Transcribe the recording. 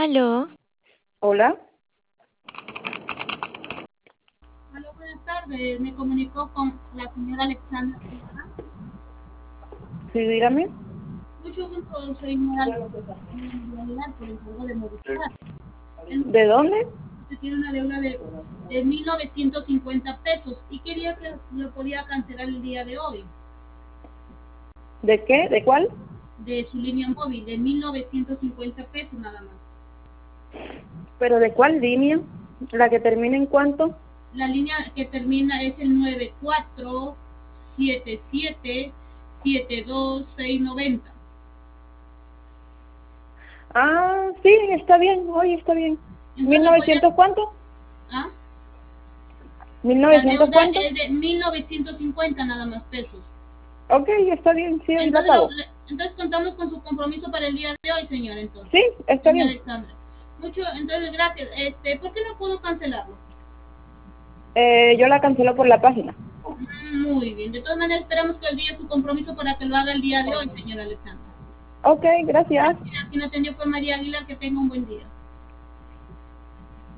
Aló, Hola, Hola, buenas tardes. Me comunicó con la señora Alexandra Silva. sí, dígame. Mucho gusto, soy señora Alexandra por el juego de Movistar. ¿De dónde? Usted tiene una deuda de 1.950 pesos y quería que lo podía cancelar el día de hoy, ¿De qué? ¿De cuál? de su línea móvil, de 1.950 pesos nada más. ¿Pero de cuál línea? ¿La que termina en cuánto? La línea que termina es el 9477-72690. Ah, sí, está bien, hoy está bien. Entonces ¿1900 cuánto? ¿ah? La ¿1900 deuda cuánto? es de 1.950 nada más pesos. Ok, está bien, sí, hoy la Entonces, pago. entonces contamos con su compromiso para el día de hoy, señor, entonces. Sí, está Señora bien. Alexandra. Entonces, gracias. ¿Por qué no puedo cancelarlo? Yo la cancelo por la página. Muy bien. De todas maneras, esperamos que el día su compromiso para que lo haga el día de hoy, señora Alexandra. Ok, gracias. Quien atendió fue María Aguilar. Que tenga un buen día.